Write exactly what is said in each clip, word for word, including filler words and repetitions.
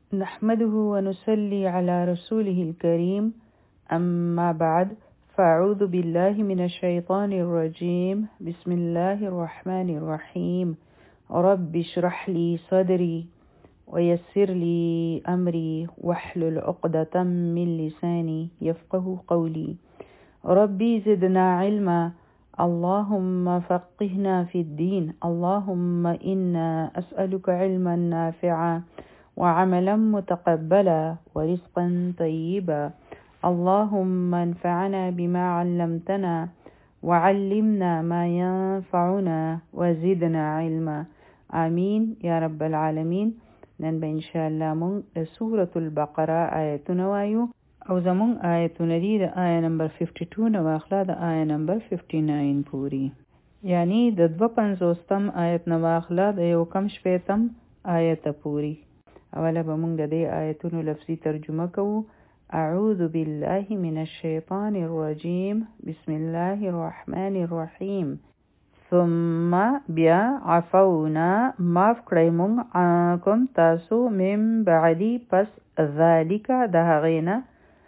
نحمده ونصلي على رسوله الكريم أما بعد فأعوذ بالله من الشيطان الرجيم بسم الله الرحمن الرحيم رب اشرح لي صدري ويسر لي أمري واحلل عقدة من لساني يفقه قولي ربي زدنا علما اللهم فقهنا في الدين اللهم إنا أسألك علما نافعا وعملا متقبلا ورزقا طيبا اللهم انفعنا بما علمتنا وعلمنا ما ينفعنا وزدنا علما آمين يا رب العالمين. نن به ان شاء الله مونږ سورة البقره آیتونه وایو او زمونږ آیتونه دي د آیه نمبر बावन نه واخله د آیه نمبر उनसठ پوری، یعنی د دوه پنځوستم آیت نه واخله د یو کم شپیتم آیت پوری. اوله به مونږ د دې آیتونو لفظي ترجمه کوو. اعوذ بالله من الشیطان الرجیم بسم الله الرحمن الرحیم. ثم بیا عفونا معاف کړی مونږ عنکم تاسو من بعدی پس ذالک د هغې نه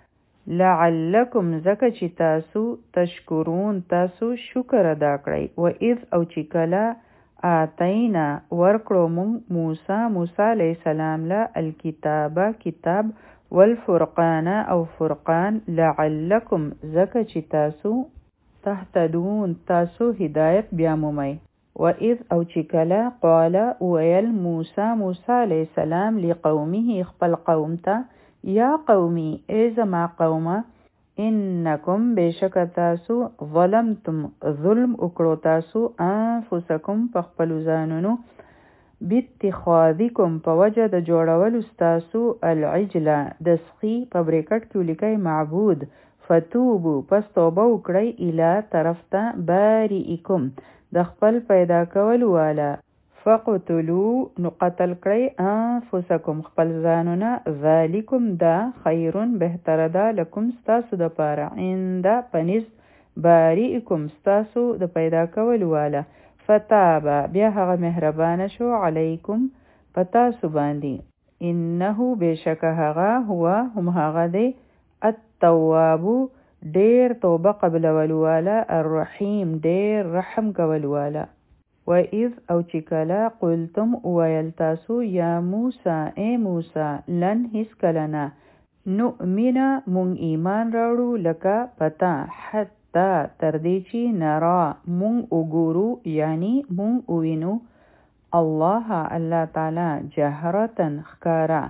لعلکم ځکه چې تاسو تشکرون تاسو شکر ادا کړئ. و اذ او چې کله آتینا ورکړو مونږ موسی موسی علیه السلام له الکتاب کتاب والفرقان او فرقان لعلکم ځکه چې تاسو تهتدون تاسو هدایت بیا مومئ. و اذ او چې کله قال ویل موسی موسی علیه السلام لقومه خپل قوم ته یا قومي ای زما قومه انکم بشک تاسو ظلمتم ظلم وکړو تاسو انفسکم په خپلو ځانونو باتخاذکم په وجه د جوړولو ستاسو العجله د سخي په بریکټ کې ولیکئ معبود فتوبو پس توبه وکړئ الی طرف ته باریئکم د خپل پیدا کولو والا فقتلوا نو قتل کړئ انفسکم خپل ځانونه ذالکم دا خیرون بهتره ده لکم ستاسو د پاره عند پنځ باریئکم ستاسو د پیدا کولو والا فتاب بیا هغه مهربانه شو علیکم پتاسو باندې انه بشک هغه هو هم هغه دی التواب ډیر توبه قبلولو والا الرحیم ډیر رحم کولو والا. و اذ او چې کله قلتم ویل تاسو یا موسی ای موسی لن هیڅ کله نه نؤمن مونږ ایمان راوړو لکه پتا حتی تر دې چې نرا مونږ وګورو یعنی مونږ ووینو الله الله تعالی جهرتن ښکارا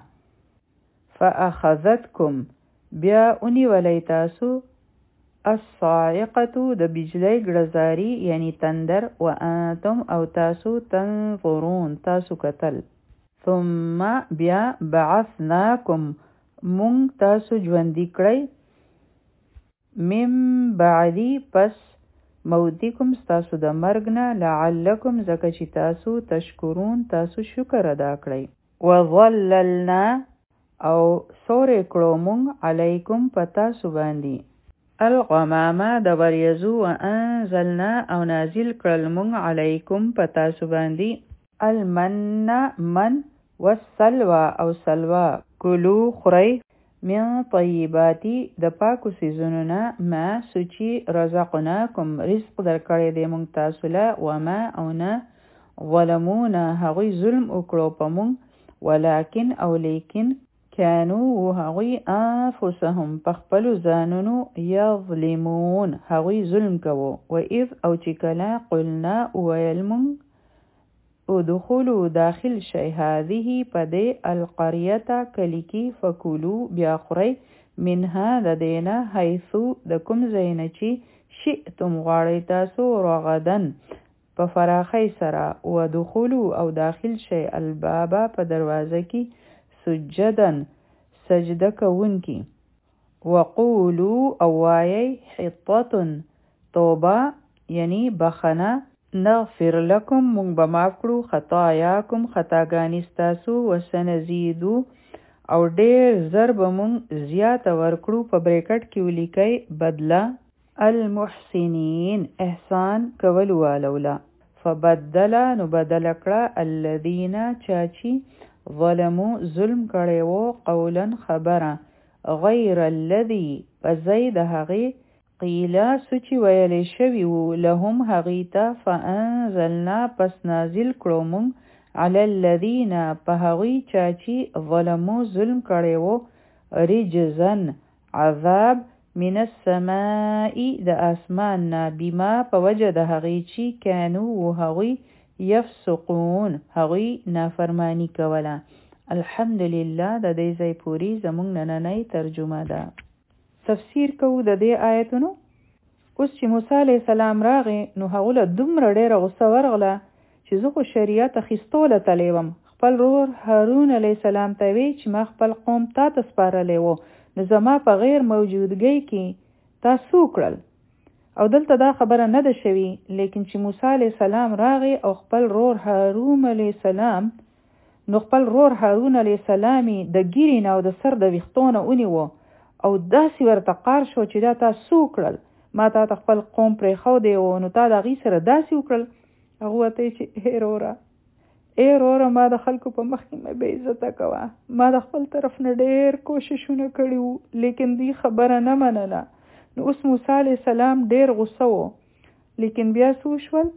فاخذتکم بیا ونیولی تاسو الصاعقه د بجلی ګړزاری یعنی تندر و انتم او تاسو تنظرون تاسو کتل. ثم بیا بعثناکم مونږ تاسو ژوندي کړئ من بعدی پس موتکم ستاسو د مرګ نه لعلکم ځکه چې تاسو تشکرون تاسو شکر ادا کړئ. وظللنا او سورې کړو مونږ علیکم پتاسو باندې الغمامه د وریځو وانزلنا او نازل کړل مونږ علیکم پتاسو باندې المن من والسلوى او سلوى کلو خورئ من طیباتی د پاکو سیزونو نه ما سوچی رزقناکم رزق درکړی دی مونږ تاسو له وما او نه ظلمونا هغوی ظلم وکړو په مونږ ولکن او لیکن کانو هغوی انفسهم په خپلو ځانونو یظلمون هغوی ظلم کوو. و اذ او چې کله قلنا ویل مونږ ادخلوا داخل شئ هذه په دې القریه کلي کې فکلوا بیا خورئ منها د دې نه حیثو د کوم ځای نه چې شئتم غواړئ تاسو رغدن په فراخۍ سره. ودخلوا او داخل شئ البابا په دروازه کې سجدن سجده کوونکی. وقولو او وایي حطتن توبه یعنی بخنه نغفر لکم مونږ به معاف کړو خطایاکم خطاګانې ستاسو وسنزیدو او ډیر زر به مونږ زیاته ورکړو په بریکټ کې ولیکئ بدله المحسنین احسان کول والولا. فبدل نو بدل کړه الذین چاچی ظلمو ظلم کړی وو قولا خبره غیر الذي پزید هغې قیله سوچی ویلی شوي وو لهم هغې ته فانزلنا پس نازل کړو مونږ علی الذین په هغوی چا چې ظلمو ظلم کړی وو رجزن عذاب من السماء د اسمان نه بما په وجه د هغې چې کانو و هغوی یفسقون هغوی نافرمانی کوله. الحمدلله د دې ځای پوری زمونږ نننۍ ترجمه ده. تفسیر کوو د دې آیتونو. اوس چې موسی علیه السلام راغی نو هغو له دومره ډېره غصه ورغله چې زه خو شریعت اخیستوله تلی وم. خپل ورور هارون علیه السلام ته وی چې ما خپل قوم تا ته سپارلی وو نو زما په غیر موجودګۍ کې تا څه وکړل؟ او دلته دا خبره نه ده شوي، لیکن چې موسی علیه السلام راغی او خپل ورور هارون علیه السلام نو خپل ورور هارون علیه السلام د ګیرې نه او د سر د ویښتو نه ونیوه او داسې ورته قار شو چې دا تا څه وکړل؟ ما تا ته خپل قوم پرېښودی و نو تا د هغې سره داسې وکړل؟ هغه ورته یې چې ای وروره ای وروره ما د خلکو په مخ کې مې بې عزته کوه. ما د خپل طرف نه ډېر کوششونه کړي وو لیکن دوی خبره نه منله. نو اوس موسی علیه السلام ډېر غصه و لیکن بیا څه وشول؟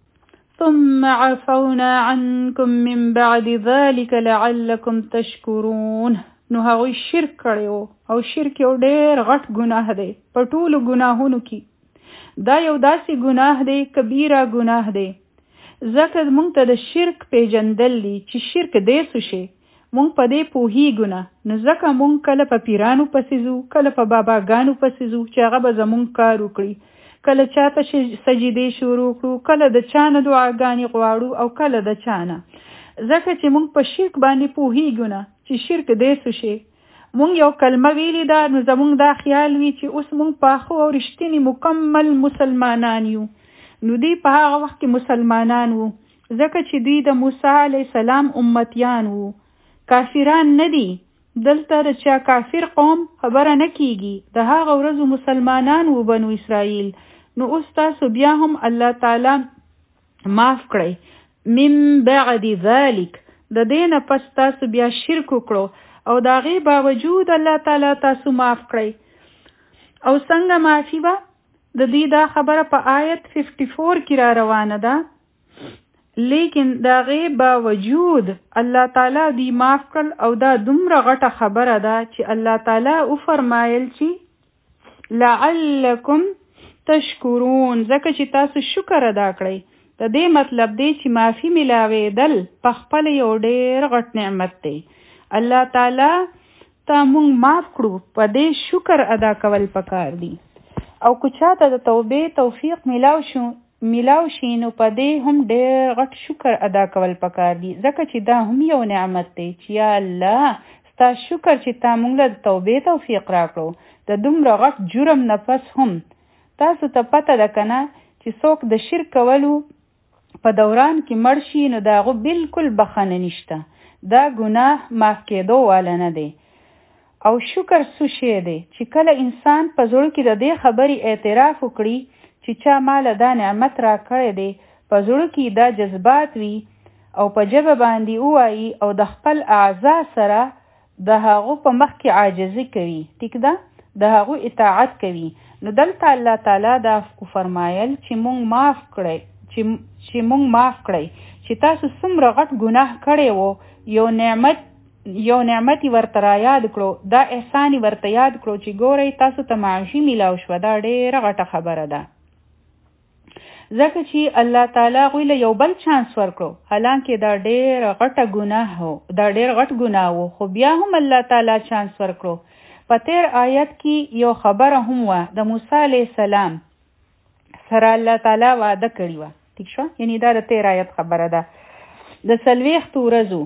ثم عفونا عنكم من بعد ذلك لعلكم تشكرون. نو هغوی شرک کړی و او شرک یو ډېر غټ ګناه دی په ټولو ګناهونو کې. دا یو داسې ګناه دی کبیره ګناه دی. ځکه مونږ ته د شرک پیژندل دي چې شرک دی څه شی مونږ په دې پوهیږو نه. نو ځکه مونږ کله په پیرانو پسې ځو کله په باباګانو پسې ځو چې هغه به زمونږ کار وکړي، کله چاته سجدې شروع کړو، کله د چا نه دعاګانې غواړو او کله د چا نه. ځکه چې مونږ په شرک باندې پوهیږو نه چې شرک دی څه شی. مونږ یو کلمه ویلې ده نو زمونږ دا خیال وي چې اوس مونږ پاخه او رښتینی مکمل مسلمانان یو. نو دوی په هغه وخت کې مسلمانان وو ځکه چې دوی د موسی علیه السلام امتیان وو، کافران نه دي. دلته د چا کافر قوم خبره نه کیږي، د هغه ورځو مسلمانان وو بنو اسرائیل. نو اوس تاسو بیا هم الله تعالی معاف کړئ من بعد ذلک، د دې نه پس تاسو بیا شرک وکړو او د هغې باوجود الله تعالی تاسو معاف کړئ. او څنګه معافي به؟ د دې دا خبره په آیت ففټي فور کې را روانه ده، لیکن د هغې باوجود الله تعالی دوی معاف کړل. او دا دومره غټه خبره ده چې الله تعالی وفرمایل چې لعلکم تشکرون، ځکه چې تاسو شکر ادا کړئ. د دې مطلب دی چې معافي ملاوېدل په خپل یو ډېر غټ نعمت دی. الله تعالی ته موږ معاف کړو په دې شکر ادا کول پکار دي. او که چاته د توبې توفیق ملاو شو ملاو شي نو په دې هم ډېر غټ شکر ادا کول پکار دي، ځکه چې دا هم یو نعمت دی چې یا الله ستا شکر چې تا موږ له توبې توفیق راکړو. د دومره غټ جرم نه پس هم تاسو ته پته ده که نه چې څوک د شرک کولو په دوران کې مړ شي نو د هغو بالکل بخښنه نشته، دا ګناه معاف کېدو والا نه دی. او شکر څه شی دی چې کله انسان په زړه کې د دې خبرې اعتراف وکړي چې چا ماله دا نعمت را کړی دی، په زړه کې دا جذبات وي او په ژبه باندې ووایي او د خپل اعضا سره د هغو په مخ کې عاجزي کوي، ټیک ده، د هغو اطاعت کوي. نو دلته الله تعالی دا فرمایل چې مونږ معاف کړئ چې چې مونږ معاف کړئ چې تاسو څومره غټ ګناه کړی وو، یو نعمت یو نعمتي ورته را یاد کړو، دا احساني ورته یاد کړو چې ګورئ تاسو ته معاشي میلاو شوه. دا ډېره غټه خبره ده ځکه چې الله تعالی هغوی له یو بل چانس ورکړو، حالانکې دا ډېره غټه ګناه و، دا ډېر غټ ګناه و، خو بیا هم الله تعالی چانس ورکړو. په تیر آیت کې یو خبره هم وه، د موسی علیه السلام سره الله تعالی وعده کړې وه، ټیک شو، یعنی دا د تیر آیت خبره ده. د څلوېښتو ورځو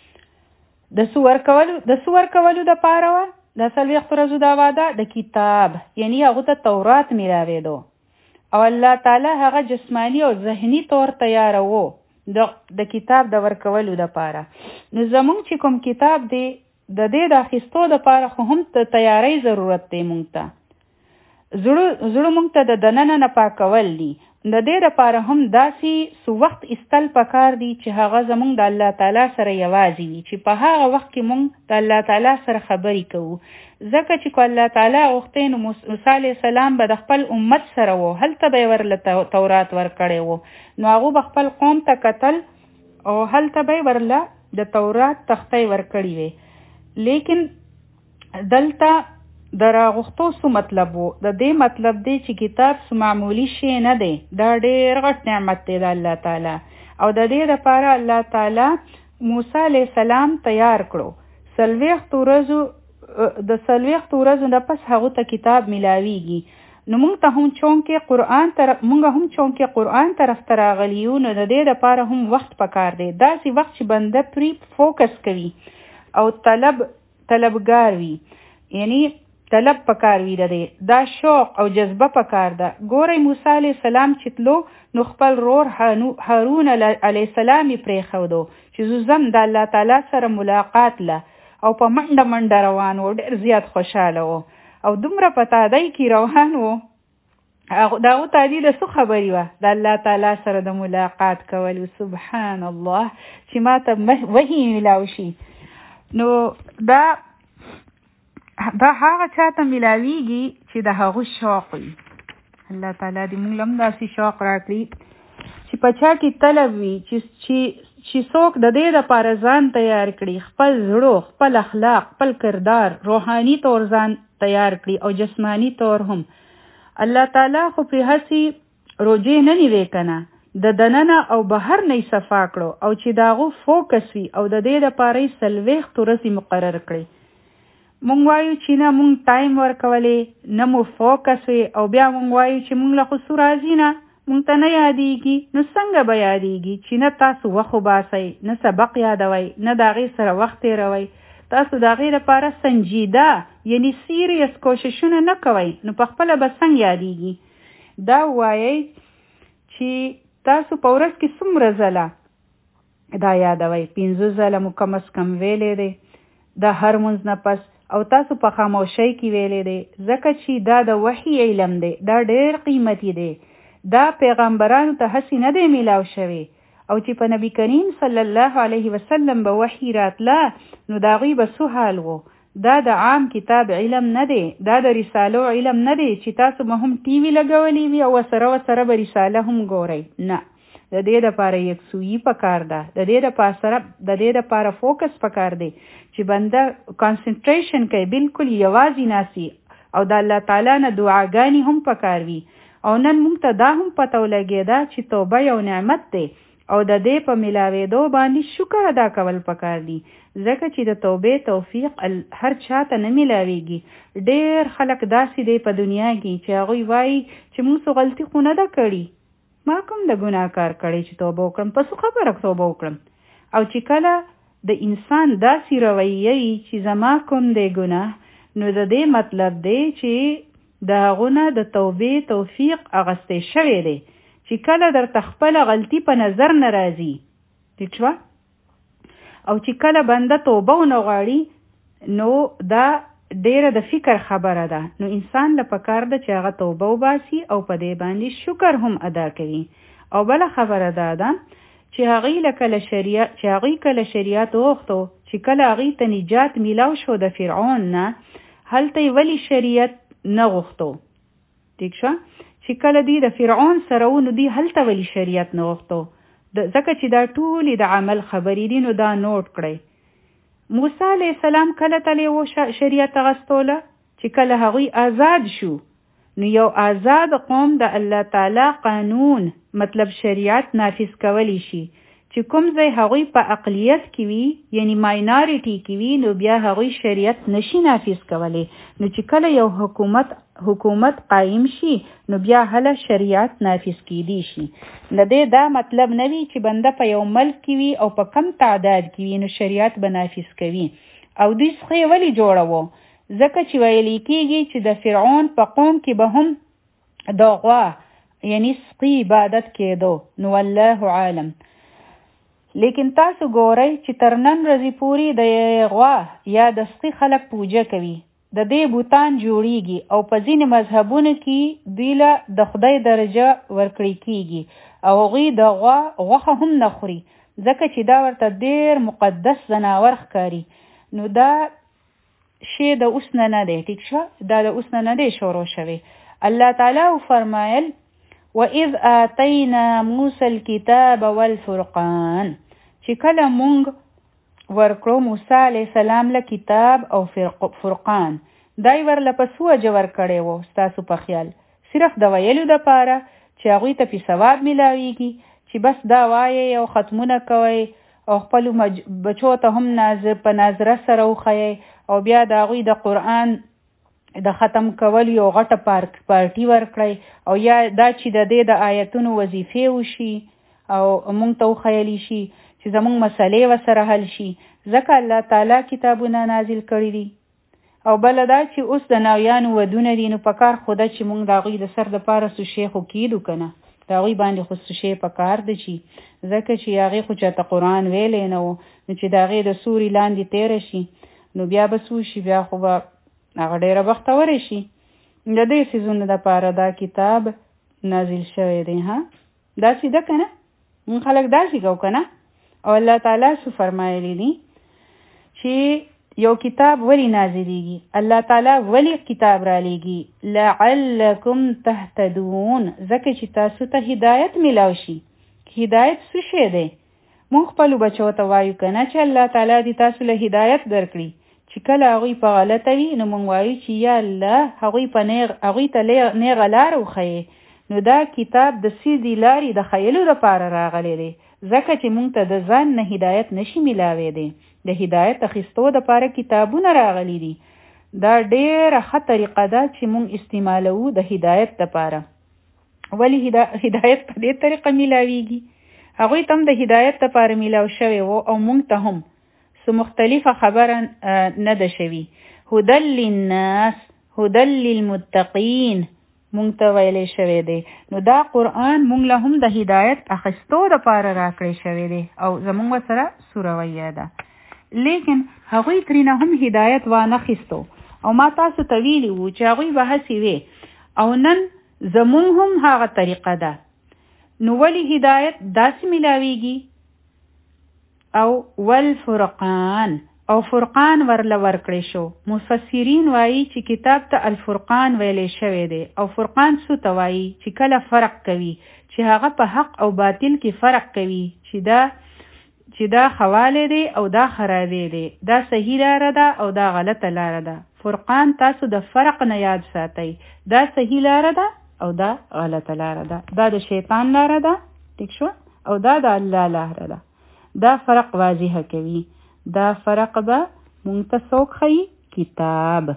د څه ورکولو د څه ورکولو دپاره وه، د څلوېښتو ورځو دا وعده د کتاب، یعنی هغو ته تورات میلاوېدو او الله تعالی هغه جسمانی او ذهني طور تیاروو د د کتاب د ورکولو دپاره. نو زمونږ چې کوم کتاب دی د دې د اخیستو دپاره خو هم د تیاری ضرورت دی. مونږ ته زړه زړه مونږ ته د دننه نه پاکول دي. د دې لپاره هم داسې سو وخت استل پکار دی چې هغه زمونږ د الله تعالی سره یوازې وي، چې په هغه وخت کې مونږ د الله تعالی سره خبرې کوو. ځکه چې الله تعالی غوښتي نو موسی علیه السلام به د خپل امت سره و، هلته به یې ورله تورات ورکړی و، نو هغو به خپل قوم ته کتل او هلته به یې ورله د تورات تختې ورکړې وې. لیکن دلته د راغوښتو څه مطلب و؟ د دې مطلب دی چې کتاب څه معمولی شی نه دی، دا ډېر غټ نعمت دی د الله تعالی، او د دې لپاره الله تعالی موسی علیه السلام تیار کړو. څلوېښت ورځو د څلوېښت ورځو نه پس هغو ته کتاب میلاویږي. نو موږ ته هم چونکې قرآن طرف موږ هم چونکې قرآن طرف ته راغلي یو، نو د دې لپاره هم وخت پکار دی، داسې وخت چې بنده پرې فوکس کوي او طلب طلبګار وي، یعنی طلب پکار وی ده، دا شوق او جذبه پکار ده. ګورئ موسی علیه السلام چې تلو نو خپل رور هارون علیه السلام یې پرېښودو چې زه ځم د الله تعالی سره ملاقات له، او په منډه منډه روان و، ډېر زیات خوشحاله و او دومره په تادۍ کې روان و. د هغو تادي د څه خبرې وه؟ د الله تعالی سره د ملاقات کول. سبحان الله چې ما ته وحي میلاو شي. نو دا دا هغه چاته ملاویږي چې د هغو شوق وي. الله تعالی دې موږ هم داسې شوق راکړي چې په چا کې طلب وي، چې چې څوک د دې لپاره ځان تیار کړي، خپل زړه، خپل اخلاق، خپل کردار روحاني طور ځان تیار کړي او جسمانی طور هم. الله تعالی خو په هسې روجې نه نیوي کنه، د دننه او بهر نه صفا کړو، او چې د هغو فوکس وي او د دې لپاره یې څلوېښت ورځې مقرر کړي. مونږ وایو چې نه مونږ ټایم ورکولې، نه مو فوکس وي، او بیا مونږ وایو چې مونږ له خو څه راځي نه، مونږ ته نه یادېږي. نو څنګه به یادېږي چې نه تاسو وخت وباسئ، نه سبق یادوئ، نه د هغې سره وخت تېروئ، تاسو د هغې لپاره سنجیده یعنی سیریس کوششونه نه کوئ، نو په خپله به څنګه یادېږي؟ دا ووایئ چې تاسو په ورځ کې څومره ځله دا یادوئ؟ پنځه ځله مو کم از کم ویلی دی د هر مونځ نه پس، او تاسو په خاموشۍ کې ویلې دی، ځکه چې دا د وحي علم دی، دا ډېر قیمتي دی، دا پیغمبرانو ته هسې نه دی میلاو شوی. او چې په نبی کریم صلی الله علیه وسلم به وحي راتله نو د هغوی به څه حال و؟ دا د عام کتاب علم نه دی، دا د رسالو علم نه دی چې تاسو به هم ټي وي لګولی وي او ورسره ورسره به رساله هم ګورئ. نه، د دې لپاره یکسویي پکار ده، د دې لپاره د دې لپاره فوکس پکار دی چې بنده کانسنټریشن کوي، بالکل یوازې ناسي، او د الله تعالی نه دعاګانې هم پکار وي. او نن موږ ته دا هم پته ولګېده چې توبه یو نعمت دی، او د دې په میلاوېدو باندې شکر ادا کول پکار دي، ځکه چې د توبې توفیق هر چاته نه میلاویږي. ډېر خلک داسې دی په دنیا کې چې هغوی وایي چې موږ څه غلطي خو نه ده کړې، ما کوم د ګناه کار کړی چې توبه وکړم، په څه خبره توبه وکړم. او چې کله د انسان داسې رویه وي چې زما کوم دی ګناه، نو د دې مطلب دی چې د هغو نه د توبې توفیق اغستی شوی دی، چې کله درته خپله غلطي په نظر نه راځي، ټیک شوه، او چې کله بنده توبه ونه غواړي، نو دا ډیره د فکر خبره ده. نو انسان له پکار ده چې هغه توبه وباسي او په دې باندې شکر هم ادا کوي. او بله خبره ده ده چې هغوی له کله شریعت چې هغوی کله شریعت وغوښتو، چې کله هغوی ته نجات میلاو شو د فرعون نه، هلته یې ولې شریعت نه غوښتو؟ ټیک شوه، چې کله دی د فرعون سره و، نو دی هلته ولې شریعت نه غوښتو؟ ځکه چې دا ټولې د عمل خبرې دي، نو دا نوٹ کړئ. موسی علیه السلام کله تلی و شریعت اغستوله؟ چې کله هغوی آزاد شو، نو یو آزاد قوم د الله تعالی قانون مطلب شریعت نافذ کولی شي، چې کوم ځای هغوی په اقلیت کې وي یعنی ماینارټي کې وي، نو بیا هغوی شریعت نشي نافذ کولی. نو چې کله یو حکومت حکومت قائم شي، نو بیا هله شریعت نافذ کیدی شي. د دې دا مطلب نه وي چې بنده په یو ملک کې وي او په کم تعداد کې وي نو شریعت به نافذ کوي. او دوی څخه ولې جوړوو؟ ځکه چې ویلی کېږي چې د فرعون په قوم کې به هم د غوا یعنی سقي عبادت کېدو، نو والله عالم. لیکن تاسو ګورئ چې تر نن ورځې پورې د غوا یا د سقي خلک پوجه کوي. د دې بوتان جوړیږي او په ځینې مذهبونو کې دوی له د خدای درجه ورکړی کیږي او هغوی د غوا غوښه هم نه خوري ځکه چې دا ورته ډېر مقدس ځناور ښکاري. نو دا شی د اوس نه نه دی، ټیک شوه، دا د اوس نه نه دی شروع شوی. الله تعالی فرمایل وَإِذْ آتَيْنَا مُوسَى الْكِتَابَ وَالْفُرْقَانَ، چې کله مونږ ورکړو موسی علیه السلام له کتاب او فرقان، دای ورله په څه وجه ورکړی و ستاسو په خیال؟ صرف د ویلو دپاره چې هغوی ته پې ثواب میلاویږي چې بس دا وایئ او ختمونه کوئ او خپلو مج... بچو ته هم ناظر په ناظره سره وښیئ او بیا د هغوی د قرآن د ختم کول یو غټه پارک پارټي ورکړئ او یا دا چې د دې د آیتونو وظیفې وشي او مونږ ته وښیلی شي چې زمونږ مسلې ورسره حل شي، ځکه الله تعالی کتابونه نازل کړي دي. او بله دا چې اوس د ناویانو ودونه دي، نو په کار خو ده چې مونږ د هغوی د سر دپاره څه شی خو کیدو که نه، د هغوی باندې خو څه شی په کار ده چې ځکه چې هغې خو چاته قرآن ویلی نه و، نو چې د هغې د سوري لاندې تیره شي نو بیا به څه وشي، بیا خو به هغه ډېره بختوره شي. د دې څیزونو دپاره دا کتاب نازل شوی دی. ها داسې ده که نه؟ مونږ خلک داسې کوو که نه؟ او الله تعالی څه فرمایلی دي چې یو کتاب ولی نازلیږي، الله تعالی ولی کتاب را لیږي؟ لعلکم تهتدون، ځکه چې تاسو ته هدایت میلاو شي. هدایت څه شی دی؟ مونږ خپلو بچو ته وایو که نه چې الله تعالی دې تاسو له هدایت درکړي، چې کله هغوی په غلطه وي نو مونږ وایو چې یا الله هغوی په نیغ هغوی ته نیغه لاره وښیې. نو دا کتاب د سیدې لارې د ښیلو دپاره راغلی دی، ځکه چې مونږ ته د ځان نه هدایت نشي میلاوی دی. د هدایت اخیستو دپاره کتابونه راغلی دي. دا ډېره ښه طریقه ده چې مونږ استعمالوو د هدایت دپاره. ولې هدایت په دې طریقه میلاویږي؟ هغوی ته هم د هدایت دپاره میلاو شوی و او مونږ ته هم څه مختلفه خبره نه ده شوي. هدى للناس هدى للمتقین مونږ ته ویلی شوی دی. نو دا قرآن مونږ له هم د هدایت اخیستو دپاره راکړی شوی دی او زمونږ ورسره سورویه ده. لیکن هغوی ترېنه هم هدایت وانخیستو او ما تاسو ته ویلي وو چې هغوی به هسې وې او نن زمونږ هم هغه طریقه ده. نو ولې هدایت داسې میلاویږي؟ او والفرقان، او فرقان ورله ورکړی شو. مفسرین وایي چې کتاب ته الفرقان ویلی شوی دی او فرقان څه ته وایي؟ چې کله فرق کوي، چې هغه په حق او باطل کې فرق کوي، چې دا چې دا خواله دی او دا خرابې دی، دا صحیح لاره ده او دا غلطه لاره ده. فرقان تاسو د فرق نه یاد ساتئ، دا صحیح لاره ده او دا غلطه لاره ده، دا د شیطان لاره ده، ټیک شو، او دا د الله لاره ده. دا فرق واضحه کوي. دا فرق به مونږ ته څوک ښیي؟ کتاب.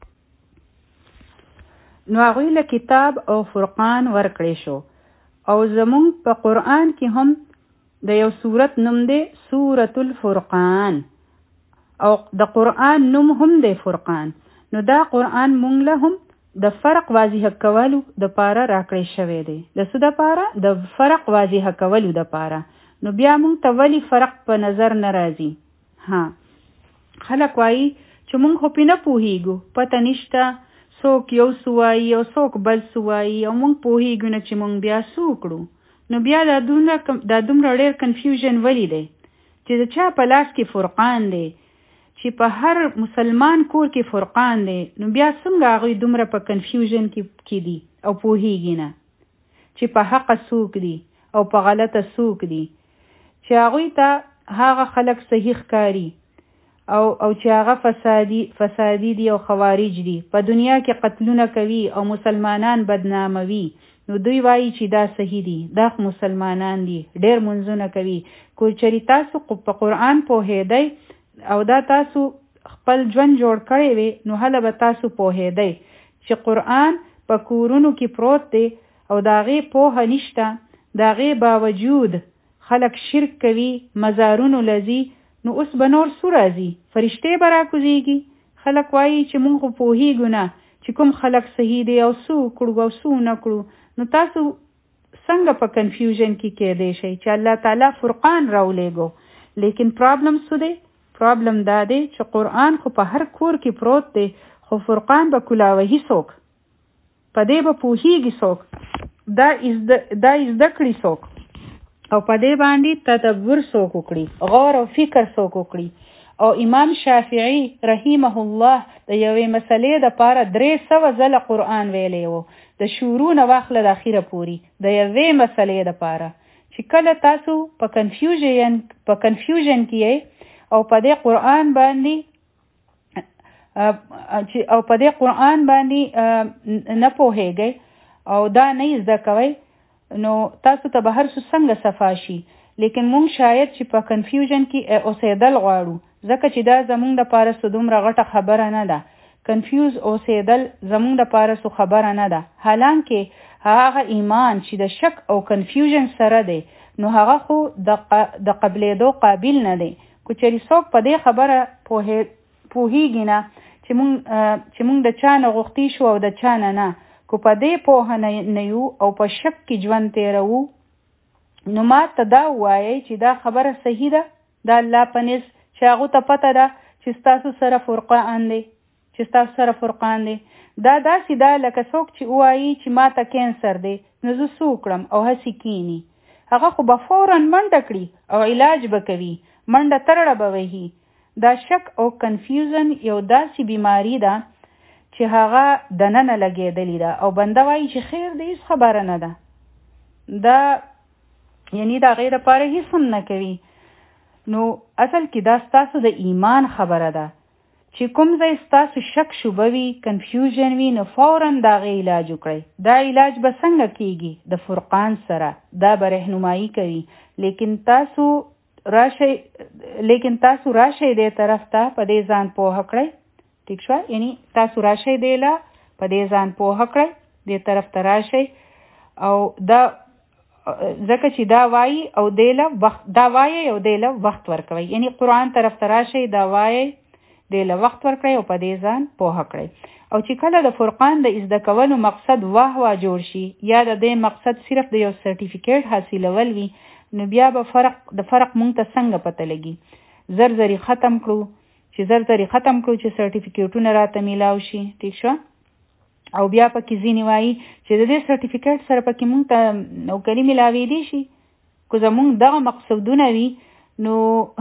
نو هغوی له کتاب او فرقان ورکړی شو. او زمونږ په قرآن کې هم د یو سورت نوم دی سورة الفرقان او د قرآن نوم هم دی فرقان. نو دا قرآن مونږ له هم د فرق واضح کولو دپاره راکړی شوی دی. د څه دپاره؟ د فرق واضح کولو دپاره. نو بیا مونږ ته ولې فرق په نظر نه راځي؟ ها خلک وایي چې مونږ خو پې نه پوهیږو، پته نشته، څوک یو څه وایي او څوک بل څه وایي او مونږ پوهیږو نه چې مونږ بیا څه وکړو. نو بیا دا دومره دا دومره ډېر کنفیوژن ولې دی چې د چا په لاس کې فرقان دی، چې په هر مسلمان کور کې فرقان دی، نو بیا څنګه هغوی دومره په کنفیوژن کې دي او پوهیږي نه چې په حقه څوک دي او په غلطه څوک دي، چې هغوی ته هغه خلک صحیح ښکاري او او چې هغه فسادي فسادي دي او خوارج دي، په دنیا کې قتلونه کوي او مسلمانان بدناموي، نو دوی وایي چې دا صحیح دي، دا مسلمانان دي، ډېر منځونه کوي. کو چېرې تاسو په قرآن پوهېدئ او دا تاسو خپل ژوند جوړ کړی وي، نو هله به تاسو پوهېدئ چې قرآن په کورونو کې پروت دی او د هغې پوهه نشته، د هغې باوجود خلک شرک کوي، مزارونو لځي، نو اوس به نور څو راځي؟ فرشتې به راکوزېږي. خلک وایي چې مونږ خو پوهېږو نه چې کوم خلک صحیح دی او څه وکړو او څه ونه کړو. نو تاسو څنګه په کنفیوژن کې کېدی شئ چې الله تعالی فرقان راولېږو؟ لیکن پرابلم څه دی؟ پرابلم دا دی چې قرآن خو په هر کور کې پروت دی، خو فرقان به کلاوهي څوک، په دې به پوهیږي څوک، دا دا زده کړي څوک، او په دې باندې تدبر څوک وکړي، غور او فکر څوک وکړي. او امام شافعي رحمه الله د یوې مسلې د پاره درې سوه ځله قرآن ویلی و، د شروع نه واخله د اخره پوري د یوې مسلې د پاره، چې کله تاسو په کنفیوژن په کنفیوژن کې او په دې قرآن باندې او په دې قرآن باندې نه پوهیږئ او دا نه زده کوئ، نو تاسو ته به هر څه څنګه صفا شي. لیکن مونږ شاید چې په کنفیوژن کې اوسېدل غواړو، ځکه چې دا زمونږ د پاره څه دومره غټه خبره نه ده. کنفیوز اوسېدل زمونږ د پاره څه خبره نه ده، حالانکه هغه ایمان چې د شک او کنفیوژن سره دی، نو هغه خو د قبلېدو قابل نه دی. که چېرې څوک په دې خبره پوهیږي نه چې مونږ چې مونږ د چا نه غوښتي شو او د چا نه نه، که په دې پوهه نه یو او په شک کې ژوند تېروو، نو ما ته دا ووایئ چې دا خبره صحیح ده، دا الله په نس چې هغو ته پته ده چې ستاسو سره فرقان دی، چې ستاسو سره فرقان دی. دا داسې ده لکه څوک چې ووایي چې ما ته کینسر دی، نو زه څه وکړم، او هسې کینی، هغه خو به فوراً منډه کړي او علاج به کوي، منډه ترړه به وهي. دا شک او کنفیوژن یو داسې بیماری ده چې هغه دننه لګېدلې ده، او بنده وایي چې خیر دی، هیڅ خبره نه ده، دا یعنی دا غیر پاره هیڅ هم نه کوي. نو اصل کې دا ستاسو د ایمان خبره ده، چې کوم ځای ستاسو شک شوبه وي، کنفیوژن وي، نو فوراً دا غي علاج وکړئ. دا علاج به څنګه کیږي؟ د فرقان سره، دا به رهنمایي کوي. لیکن تاسو راشئ لیکن تاسو راشئ دې طرف ته، په دې ځان پوهه کړئ. ٹھیک شو؟ یعنی تاسو راشئ دې لا په دې ځان پوهه کړئ، دې طرف ته راشئ. او دا ځکه چې دا وایي او دیله وخت دا وایي او دیله وخت ورکوي، یعنی قرآن طرف ته راشئ، دا وایي دیله وخت ورکړئ او په دې ځان پوهه کړئ. او چې کله د فرقان د زده کولو مقصد واه واه جوړ شي، یا د دې مقصد صرف د یو سرټیفیکیټ حاصلول وي، نو بیا به فرق د فرق مونږ ته څنګه پته لګي؟ زر زری ختم کړو چې زر زری ختم کړو چې سرټیفیکیټونه راته میلاو شي. ٹھیک شو؟ او بیا پکې ځینې وایي چې د دې سرټیفیکیټ سره پکې مونږ ته نوکري میلاوېدی شي. که زمونږ دغه مقصدونه وي، نو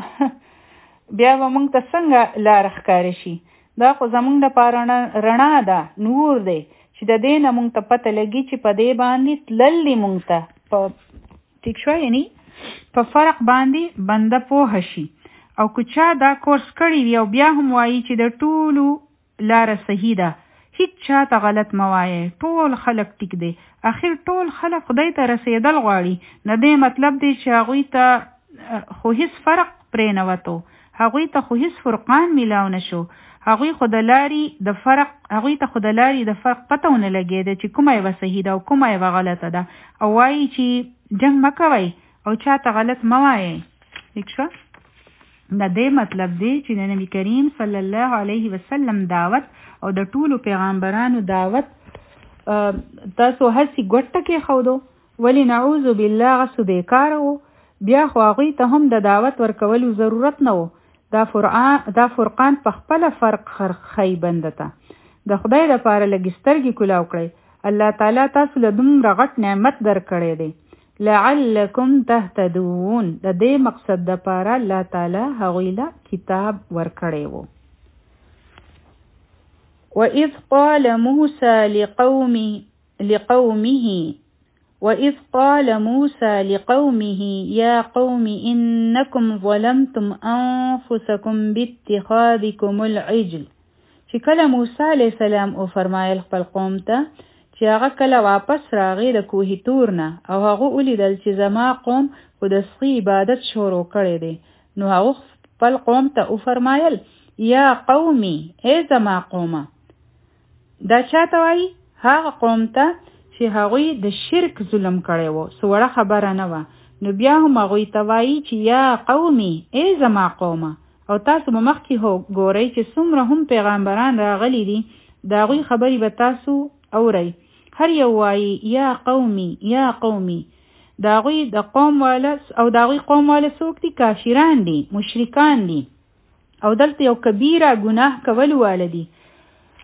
بیا به مونږ ته څنګه لاره ښکاره شي؟ دا خو زمونږ دپاره رڼا ده، نور دی، چې د دې نه مونږ ته پته لګي چې په دې باندې تلل دي مونږ ته. ټیک شو؟ یعنی په فرق باندې بنده پوه شي. او که چا دا کورس کړی وي او بیا هم وایي چې د ټولو لاره صحیح ده، هیڅ چا ته غلط مه وایئ، ټول خلک ټیک دی. اخر ټول خلک خدای ته رسېدل غواړي، نه دی مطلب دی چې هغوی ته خو هیڅ فرق پرې نه وتو، هغوی ته خو هیڅ فرقان میلاو نه شو، هغوی خو د لارې د فرق هغوی ته خو د لارې د فرق پته ونه لګېده چې کومه یوه صحیح ده او کومه یوه غلطه ده. او وایي چې جنګ مه کوئ او چا ته غلط مه وایئ. ٹھیک شو؟ دا دې مطلب دی چې د نبی کریم صلی الله علیه وسلم دعوت او د ټولو پیغمبرانو دعوت تاسو هسې ګوټه کې ښودو، ولی نعوذ بالله غسو بیکاره و. بیا خو هغوی ته هم د دعوت ورکولو ضرورت نه و. دا فرقان دا فرقان په خپله فرق خرخی بنده ته. د خدای دپاره لږ سترګې کولاو کړئ. الله تعالی تاسو له دومره غټ نعمت درکړی دی، لعلکم تهتدون. د دې مقصد دپاره الله تعالی هغوی له کتاب ورکړی و. وَإِذْ قَالَ مُوسَى لِقَوْمِهِ لِقَوْمِهِ وَإِذْ قَالَ مُوسَى لِقَوْمِهِ يَا قَوْمِ إِنَّكُمْ ظَلَمْتُمْ أَنفُسَكُمْ بِاتِّخَاذِكُمُ الْعِجْلَ. چې کله موسی علیه السلام او فرمایل خپل قوم ته، چې هغه کله واپس راغی د کوهي تور نه، او هغه ولیدل چې زما قوم خو د سخي عبادت شروع کړی دی، نو هغه خپل قوم ته وفرمایل یا قومي، ای زما قومه. دا چاته وایي؟ هغه قوم ته چې هغوی د شرک ظلم کړی و، څه وړه خبره نه وه. نو بیا هم هغوی ته وایي چې یا قومي، ای زما قومه. او تاسو به مخکې ګورئ چې څومره هم پیغمبران راغلي دي، د هغوی خبرې به تاسو اورئ. هر یو وایي یا قومي یا قومي. د هغوی د قوم والا او د هغوی قوم والا څوک دي؟ کافران دي، مشرکان دي، او دلته یو کبیره ګناه کول والا دي.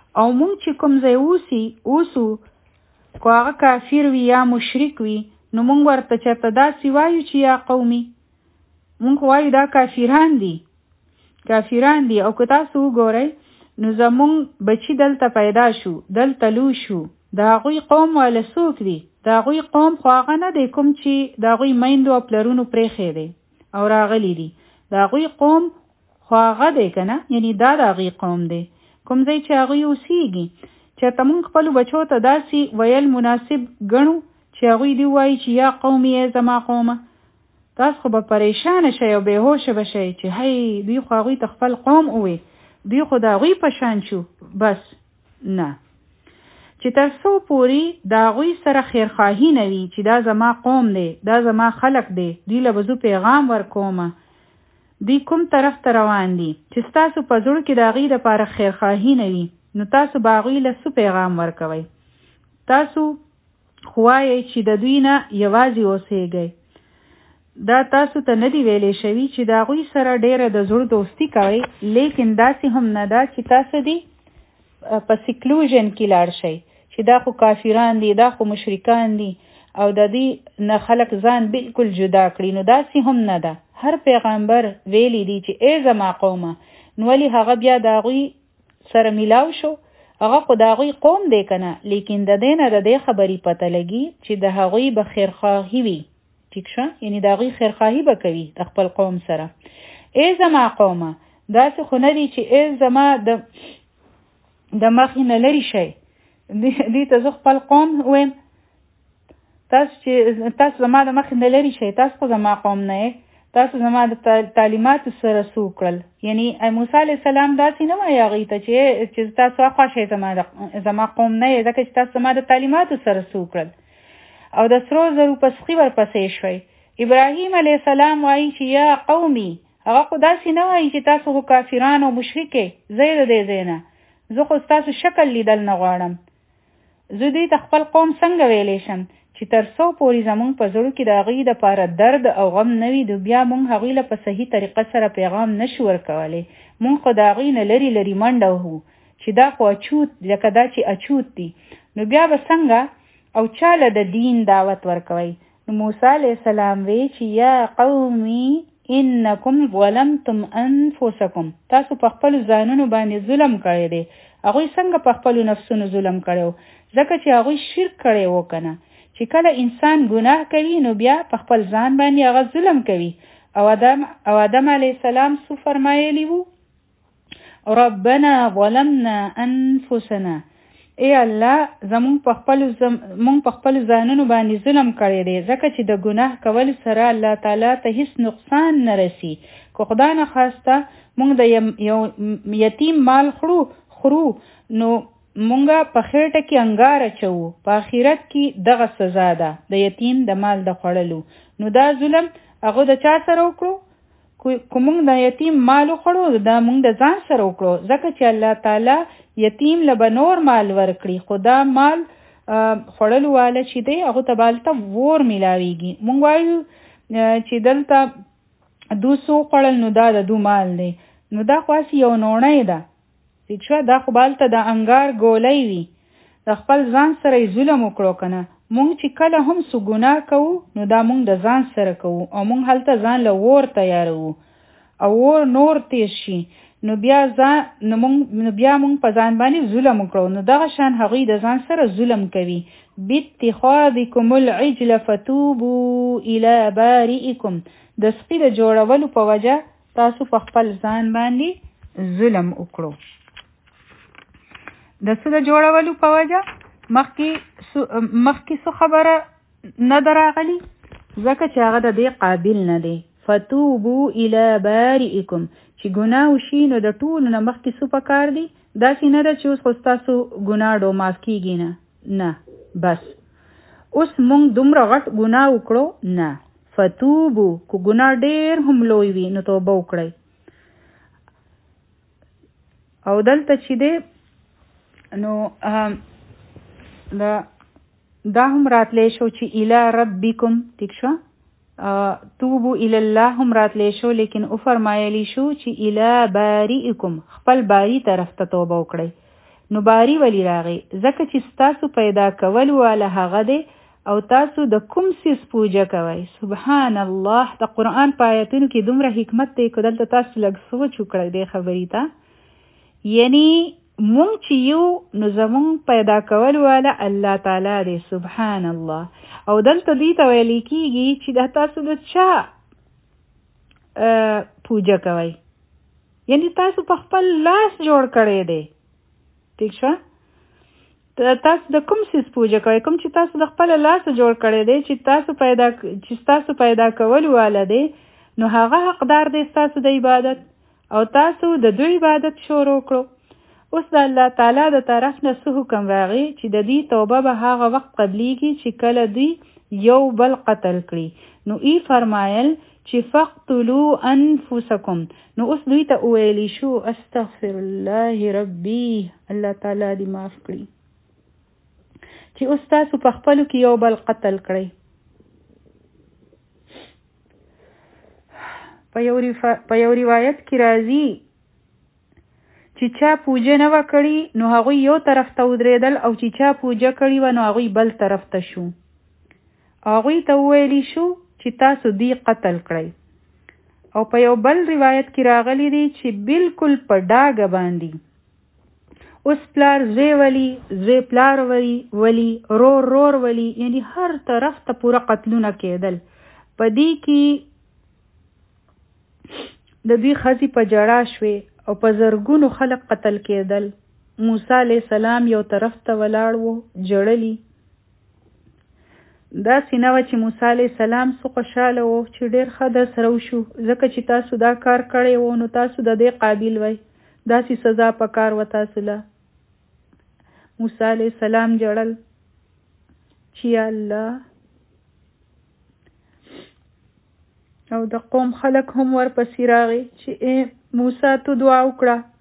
او مونږ چې کوم ځای اوسي اوسو کو هغه کافر وي یا مشرک وي نو مونږ ورته چېرته داسې وایو چې یا قومي مونږ وایو دا کافران دي کافران دي او که تاسو وګورئ نو زمونږ بچي دلته پیدا شو دلته لو شو د هغوی قوم والا څوک دي د هغوی قوم خو هغه نه دی کوم چې د هغوی میندو او پلرونو پرېښی دی او راغلی دي د هغوی قوم خو هغه دی که نه یعنی دا د هغوی قوم دی کوم ځای چې هغوی اوسېږي چېرته مونږ خپلو بچو ته داسې ویل مناسب ګڼو چې هغوی دی وایي چې یا قومي ای زما قومه تاسو خو به پریشانه شئ او بېهوشه به شئ چې هی دوی خو هغوی ته خپل قوم ووی دوی خو د هغوی په شان شو بس نه چې تر څو پورې د هغوی سره خیرخواهي نه وي چې دا زما قوم دی دا زما خلق دی دوی له به زه پیغام ورکومه دوی کوم طرف ته روان دي چې ستاسو په زړه کې د هغوی دپاره خیرخواهي نه وي نو تاسو به هغوی له څه پیغام ورکوئ تاسو خو وایئ چې د دوی نه یوازې اوسېږئ دا تاسو ته نه دی ویلی شوي چې د هغوی سره ډیره د زړه دوستي کوئ لیکن داسې هم نه ده چې تاسو دې په سیکلوژن کې لاړ شئ چې دا خو کافران دي دا خو مشرکان دي او د دې نه خلک ځان بالکل جدا کړي نو داسې هم نه ده هر پیغمبر ویلی دی چې ای زما قومه نو ولې هغه بیا د هغوی سره میلاو شو هغه خو د هغوی قوم دی که نه لیکن د دې نه د دې خبرې پته لګي چې د هغوی به خیرخواهي وي ټیک شه یعنی د هغوی خیرخواهي به کوي د خپل قوم سره ای زما قومه داسې خو نه دی چې ای زما د د مخې نه لرې شئ دې ته زه خپل قوم ویم تاسو چې تاسو زما د مخې نه لرې شئ تاسو خو زما قوم نه یې تاسو زما د تعلیماتو سره څه وکړل یعنی موسی علیه السلام داسې نه وایي هغوی ته چې چې تاسو اخوا شئ زما قوم نه یې ځکه چې تاسو زما د تعلیماتو سره څه وکړل او د سرو زرو په سخي ورپسې شوئ ابراهیم علیه السلام وایي چې یا قومي هغه خو داسې نه وایي چې تاسو خو کافران او مشرک یې زه یې د دې ځای نه زه خو ستاسو شکل لیدل نه غواړم زه دوی ته خپل قوم څنګه ویلی شم چې تر څو پورې زمونږ په زړو کې د هغوی دپاره درد او غم نه وي نو بیا مونږ هغوی له په صحیح طریقه سره پیغام نشو ورکولی مونږ خو د هغوی نه لرې لرې منډه وهو چې دا خو اچوت لکه دا چې اچوت دي نو بیا به څنګه او چاله د دین دعوت ورکوي نو موسی علیه السلام وی چې یا قومي انکم ظلمتم انفسکم تاسو په خپلو ځانونو باندې ظلم کړی دی هغوی څنګه په خپلو نفسونو ظلم کړی و ځکه چې هغوی شرک کړی و که نه چې کله انسان ګناه کوي نو بیا په خپل ځان باندې هغه ظلم کوي او آدم او آدم علیه السلام څه فرمایلی وو ربنا ظلمنا انفسنا ای الله زمونږ په خپلو مونږ په خپلو ځانونو باندې ظلم کړی دی ځکه چې د ګناه کولو سره الله تعالی ته هیڅ نقصان نه رسي که خدای نخواسته مونږ د یو یتیم مال خورو خورو نو مونږه په خېټه کې انګار اچوو په آخرت کې دغه سزا ده د یتیم د مال د خوړلو نو دا ظلم هغه د چا سره وکړو که مونږ د یتیم مال وخوړو دا مونږ د ځان سره وکړو ځکه چې الله تعالی یتیم له به نور مال ورکړي خو دا مال خوړلو والا چې دی هغو ته به هلته ور میلاویږي مونږ وایو چې دلته دو څه وخوړل نو دا د دو مال دی نو دا خو هسې یو نوڼی ده ٹھیک شوه دا خو به هلته د انګار ګولی وي د خپل ځان سره یې ظلم وکړو که نه مونږ چې کله هم څه ګناه کوو نو دا مونږ د ځان سره کوو او مونږ هلته ځان له اور تیاروو او اور نور تیز شي نو بیا ځان نو مونږ نو بیا مونږ په ځان باندې ظلم وکړو نو دغه شان هغوی د ځان سره ظلم کوي باتخاذکم العجل فتوبوا الی بارئکم د سپي د جوړولو په وجه تاسو په خپل ځان باندې ظلم وکړو د څه د جوړولو په وجه مخکې مخکې څه خبره نه ده راغلي ځکه چې هغه د دې قابل نه دی فتوبوا الی بارئکم چې ګناه وشي نو د ټولو نه مخکې څه پکار دي داسې نه ده چې اوس خو ستاسو ګناه ډو معاف کېږي نه نه بس اوس مونږ دومره غټ ګناه وکړو نه فتوبو که ګناه ډېر هم لوی وي نو توبه وکړئ او دلته چې دی نو دا دا هم راتلی شو چې الی ربکم ټیک شو توبو الی الله هم راتلی شو لیکن او فرمایلی شو چې الی بارئکم خپل باری طرف ته توبه وکړئ نو باری ولی راغی ځکه چې ستاسو پیدا کول والا هغه دی او تاسو د کوم څیز پوجا کوئ. سبحان الله. د قرآن په آیتونو کې دومره حکمت دی که دلته تاسو لږ سوچ وکړئ دې خبرې ته. یعنی مونږ چې یو نو زمونږ پیدا کول والا الله تعالی دی. سبحان الله. او دلته دې ته ویل کېږي چې دا تاسو د چا پوجا کوئ. یعنی تاسو په خپل لاس جوړ کړی دی. ٹھیک شو؟ تاسو د کوم څیز پوجا کوئ کوم چې تاسو د خپل لاس جوړ کړی دی چې تاسو پیدا چې تاسو پیدا کول والا دی نو هغه حقدار دی تاسو د عبادت او تاسو د دوی عبادت شروع کړو. اوس د الله تعالی د طرف نه څه حکم راغی چې د دې توبه به هغه وخت قبلیږي چې کله دوی یو بل قتل کړي. نو ای فرمایل چې فقتلوا انفسکم. نو اوس دوی ته ویلی شو استغفر الله ربي الله تعالی دې معاف کړي چې اوس تاسو په خپلو کې یو بل قتل کړئ. په یو په یو روایت کې راځي چې چا پوجا نه وه کړي نو هغوی یو طرف ته ودرېدل او چې چا پوجا کړي وه نو هغوی بل طرف ته شو. هغوی ته وویلی شو چې تاسو دی قتل کړئ. او په یو بل روایت کې راغلی دی چې بالکل په ډاګه باندې اوس پلار زوی ولی زوی پلار ولی ولی رور رور ولی یعنی هر طرف ته پوره قتلونه کېدل. په دې کې د دوی ښځې په ژړا شوې او په زرګونو خلک قتل کېدل. موسی علیه السلام یو طرف ته ولاړ و ژړلي. داسې نه وه چې موسی علیه السلام څه خوشحاله و چې ډېر ښه در سره وشو ځکه چې تاسو دا کار کړی و نو تاسو د دې قابل وئ داسې سزا په کار و تاسو له. موسی علیه السلام جړل چې یا الله. او د قوم خلک هم ورپسې راغی چې ای موسی تو دعا وکړه